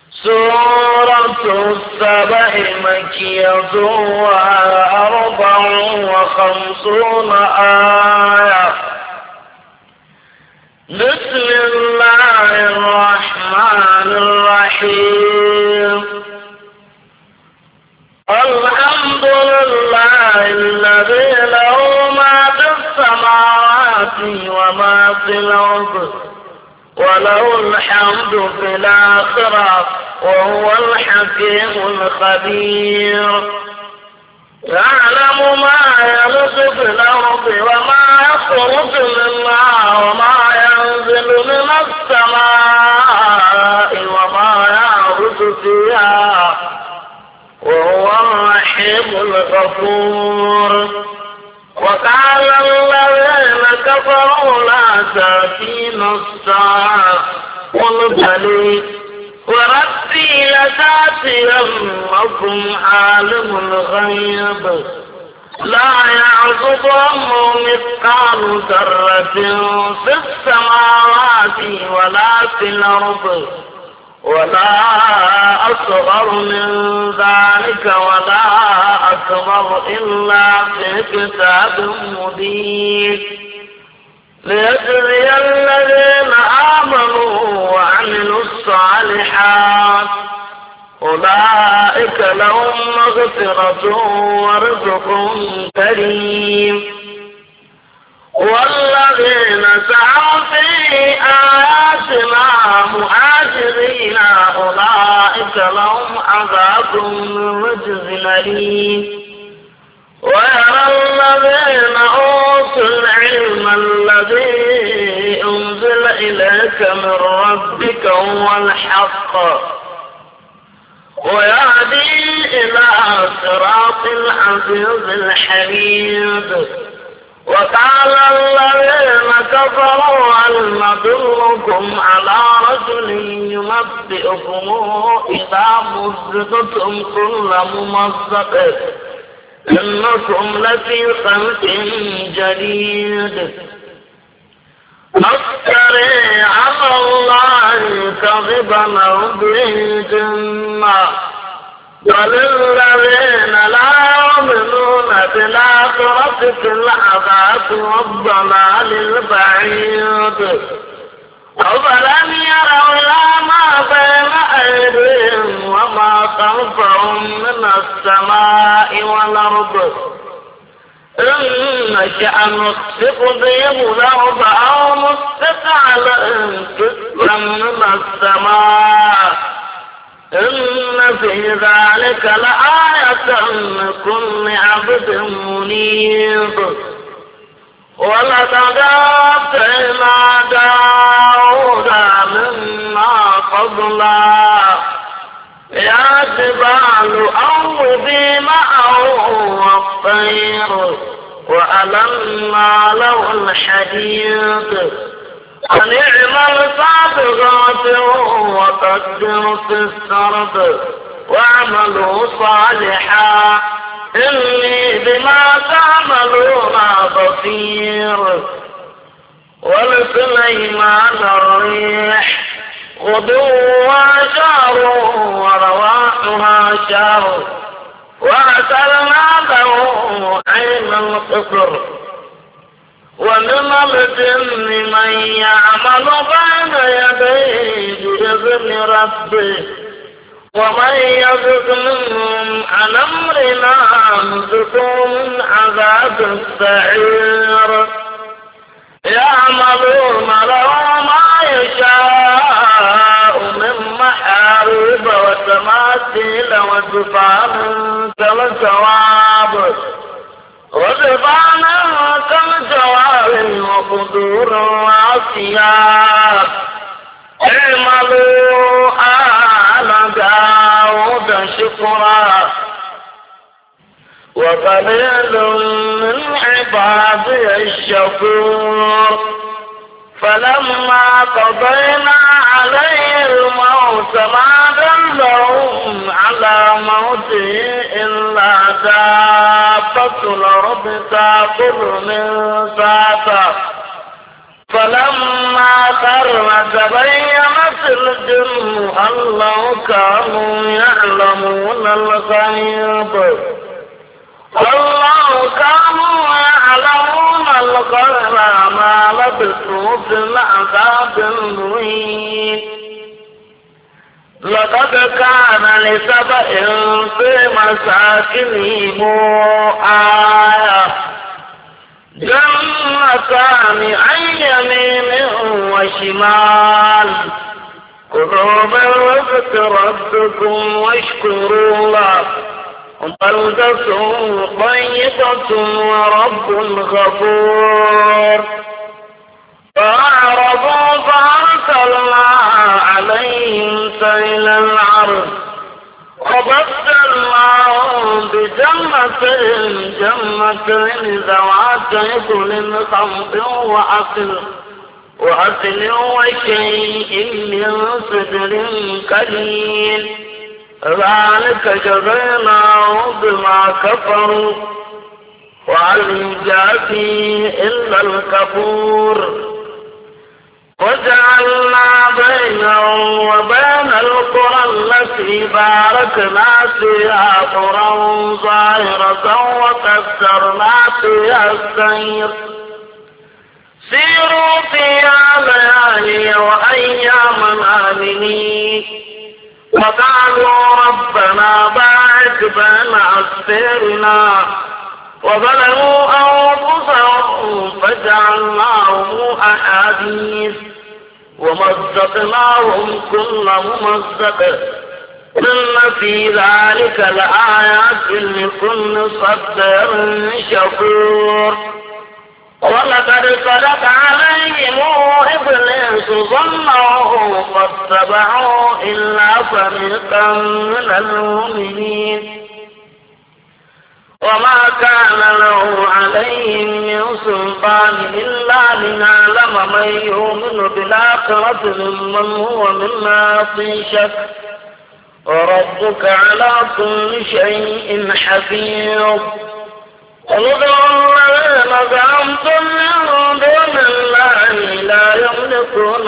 سورة السبع مكية و54 آية. بسم الله الرحمن الرحيم. الحمد لله الذي له ما في السماوات وما في الأرض وله الحمد في الآخرة وهو الحكيم الخبير. يعلم ما يلج في الأرض وما يخرج منها وما ينزل من السماء وما يعرج فيها وهو الرحيم الغفور. وقال الذين كفروا لا تأتينا الساعة قل بلى وربي لتأتينكم عالم الغيب لا يعزب عنه مثقال ذرة في السماوات ولا في الأرض ولا أصغر من ذلك ولا أكبر إلا في كتاب مبين ليجزي الذين آمنوا وعملوا الصالحات أولئك لهم مغفرة ورزق كريم. والذين سعوا في آياتنا مهاجرين أولئك لهم عذاب من رجز أليم. ويرى الذين أوتوا العلم الذي أنزل إليك من ربك هو الحق ويهدي إلى صراط العزيز الحميد. وقال الذين كفروا هل ندلكم على رجل ينبئكم إذا مزقتم كل ممزق إنكم لفي خلق جديد أفتري على الله كذبا أو به جنة بل الذين لا يؤمنون بالآخرة في العذاب والضلال البعيد. أفلم يروا إلى ما بين أيديهم وما خلفهم من السماء والأرض إن نشأ نخسف بهم الأرض أو نسقط عليهم كسفا من السماء إن في ذلك لآية لكل عبد منيب. ولقد آتينا داود منا فضلا يا جبال أوبي معه والطير وألنا له الحديد أن اعمل سابغات وقدر في السرد واعملوا صالحا إني بما تعملون بصير. ولسليمان الريح غدوها شهر ورواحها شهر وأسلنا له عين القصر. ومن الجن من يعمل بين يديه بإذن ربه ومن يزغ منهم عن أمرنا نذقه من عذاب السعير. يعملون له ما يشاء من محاريب وتماثيل وجفان كالجواب وقدور وعصياب. اعملوا آل داود شكرا وقليل من عبادي الشكور. فلما قضينا عليه الموت ما دلهم على موته إلا دابة الأرض تأكل من ساته فلما خر تبينت الجن أن لو كانوا يعلمون الغيب ما لبثوا في العذاب المهين. لقد كان لسبإ في مساكنهم آية جنتان عن يمين وشمال كلوا من رزق ربكم واشكروا له بلدة طيبة ورب غفور. فأعرضوا فأرسلنا عليهم سيل العرض وبدلناهم جنتين ذواتي كل خمط وأكل وشيء من صدر قليل ذلك جزيناهم بما كفروا وهل يجازي إلا الكفور. وجعلنا بينهم وبين القرى التي باركنا فيها قرى ظاهرة وكسرنا فيها السير سيروا فيها ليالي وأياما آمنين. وقالوا ربنا باعث بين أسفارنا وظلموا أنفسهم فجعلناهم أحاديث ومزقناهم كل ممزق إن في ذلك لآيات لكل صبر شكور. ولقد صدق عليهم إبليس ظنه فاتبعوا إلا فريقا من المؤمنين وما كان له عليهم من سلطان إلا لنعلم من يؤمن بالآخرة ممن هو منا في شك وربك على كل شيء حفيظ. قل ادعوا الذين زعمتم من دون الله لا يملكون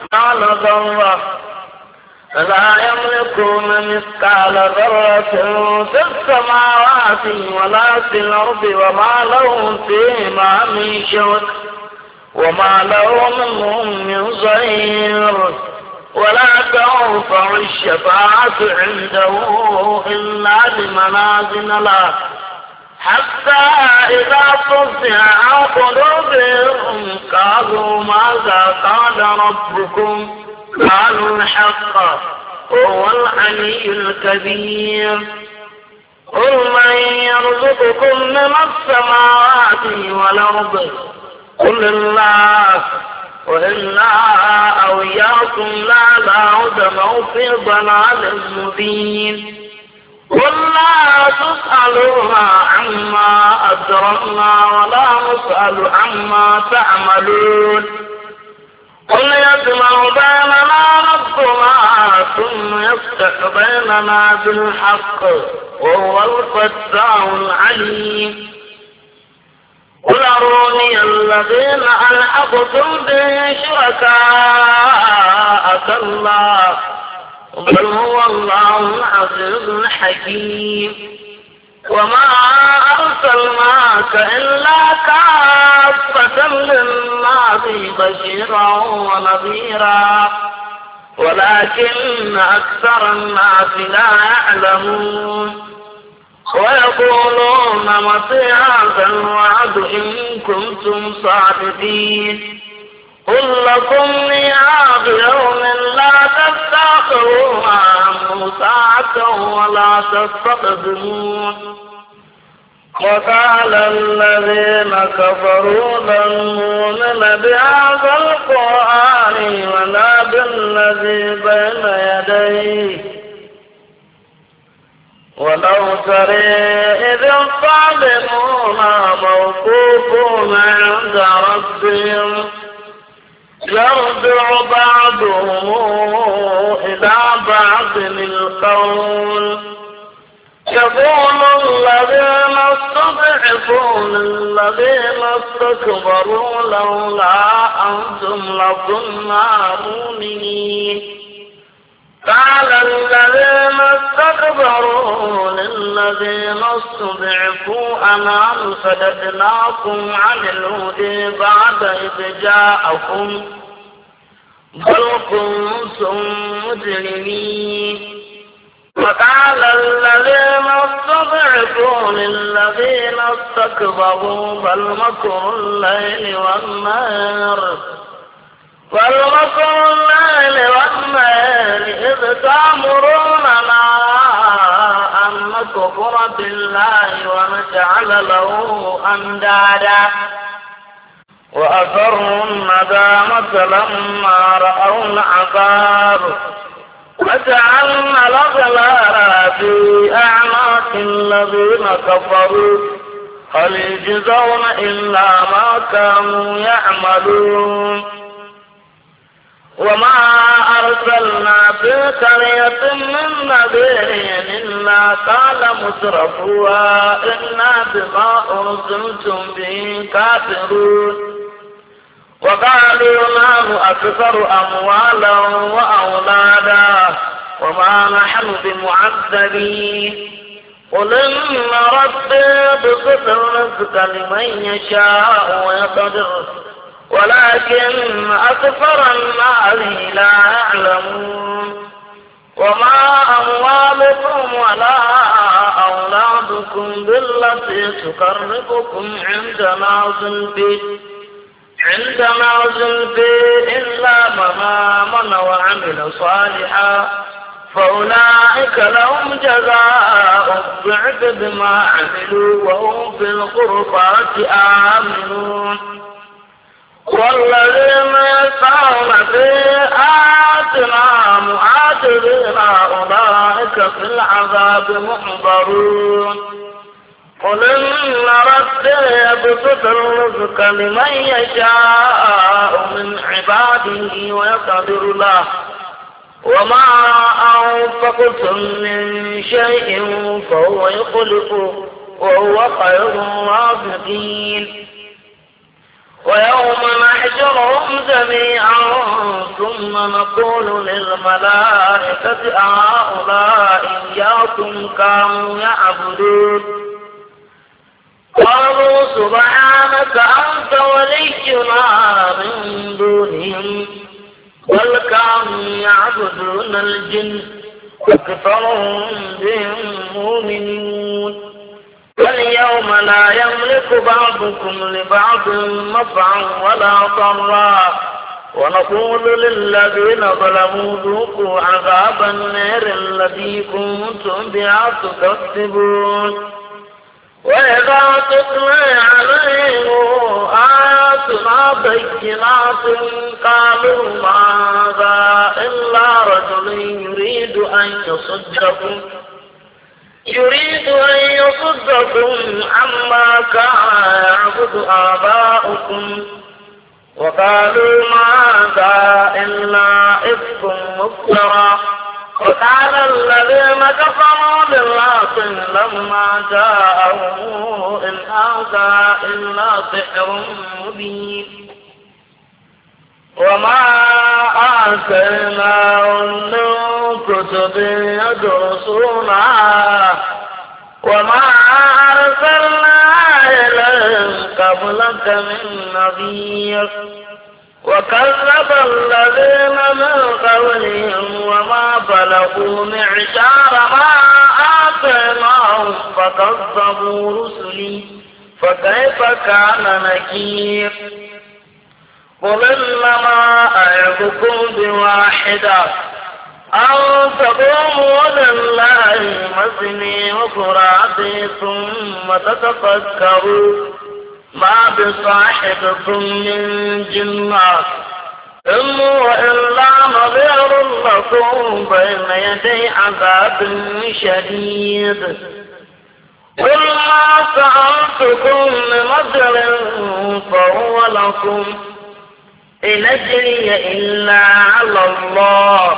مثقال ذرة في السماوات ولا في الأرض وما لهم فيهما من شرك وما لهم منهم من ظهير ولا تنفع الشفاعة عنده إلا لمن أذن له حتى إذا فزع عن قلوبهم قالوا ماذا قال ربكم قالوا الحق هو العلي الكبير. قل من يرزقكم من السماوات والأرض قل الله وإنا أو إياكم لعلى هدى أو في ضلال مبين. قل لا تسألون عما أجرمنا ولا نسأل عما تعملون. قل يجمع بيننا ربنا ثم يفتح بيننا بالحق وهو الفتاح العليم. قل أروني الذين ألحقتم به شركاء كلا بل هو الله العزيز الحكيم. وما أرسلناك إلا كافة للناس بشيرا ونذيرا ولكن أكثر الناس لا يعلمون. ويقولون متى هذا الوعد إن كنتم صادقين. قل لكم ميعاد يوم لا تستأخرون عنه ساعة ولا تستقدمون. وقال الذين كفروا لن نؤمن بهذا القرآن ولا بالذي بين يديه ولو ترى إذ الظالمون موقوفون عند ربهم يرجع بعضهم إلى بعض القول يقول الذين استضعفوا للذين استكبروا لولا أنتم لكنا مؤمنين قال الذين استكبروا للذين استضعفوا أنحن صددناكم عن الهدى بعد إذ جاءكم بل كنتم مجرمين وقال الذين استضعفوا للذين استكبروا بل مكر الليل والنهار إذ تأمروننا أن نكفر بالله ونجعل له أندادا وأسروا الندامة لما رأوا العذاب وجعلنا الأغلال في أعناق الذين كفروا هل يجزون إلا ما كانوا يعملون وما أرسلنا في قرية من نذير إلا قال مترفوها إنا بما أرسلتم به كافرون وقالوا نحن أكثر أموالا وأولادا وما نحن بمعذبين قل إن ربي يبسط الرزق لمن يشاء ويقدر ولكن أكثر الناس لا يعلمون وما أموالكم ولا أولادكم بالتي تقربكم عندنا زلفي إلا من آمن وعمل صالحا فأولئك لهم جزاء الضعف بما عملوا وهم في الغرفات آمنون والذين يسعون في آياتنا معاجزين أولئك في العذاب محضرون قل إن ربي يبسط الرزق لمن يشاء من عباده ويقدر له وما أنفقتم من شيء فهو يخلفه وهو خير الرازقين ويوم نحشرهم جميعا ثم نقول للملائكة أهؤلاء إياكم كانوا يعبدون قالوا سبحانك أنت ولينا من دونهم بل كانوا يعبدون الجن أكثرهم بهم مؤمنون واليوم لا يملك بعضكم لبعض نفعا ولا ضرا ونقول للذين ظلموا ذوقوا عذاب النار الذي كنتم بها تكذبون وإذا تتلى عليهم آياتنا بينات قالوا ماذا إلا رجل يريد أن يصدكم عما كان يعبد آباؤكم وقالوا ماذا إلا إفك مفترى وقال الذين كفروا بالله لما جاءهم إن هذا إلا سحر مبين وما آتيناهم من كتب يدرسونها وما أرسلنا إليهم قبلك من نذير وكذب الذين من قبلهم وما بلغوا معشار ما آتيناهم فكذبوا رسلي فكيف كان نكير قل إنما أعظكم بواحدة أن تقوموا لله مثني وفرادي ثم تتفكروا ما بصاحبكم من جنة إن هو إلا نذير لكم بين يدي عذاب شديد قل ما سألتكم من أجر فهو لكم إن أجري إلا على الله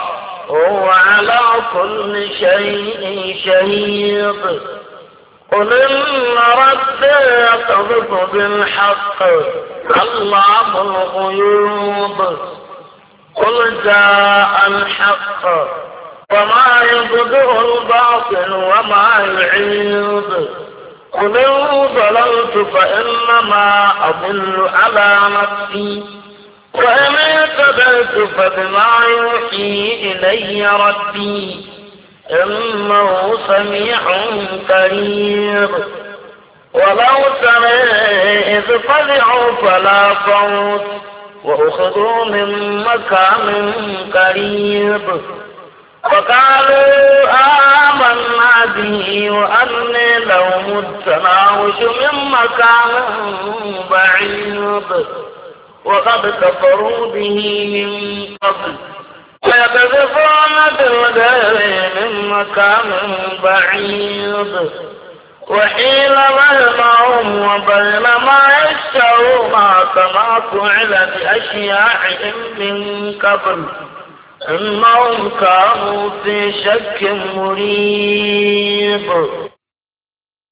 هو على كل شيء شهيد قل إن ربي يقذف بالحق علام الغيوب قل جاء الحق وما يبدئ الباطل وما يعيد قل إن ضللت فإنما أضل على نفسي وإن اهتديت فبما يوحي إلي ربي إنه سميع قريب ولو ترى إذ فزعوا فلا صوت وأخذوا من مكان قريب وقالوا آمنا به وأني لهم التناوش من مكان بعيد وقد كفروا به من قبل ويقذفون بالغيب من مكان بعيد وحيل بينهم وبين ما يشترون كما فعل بأشياعهم من قبل إنهم كانوا في شك مريب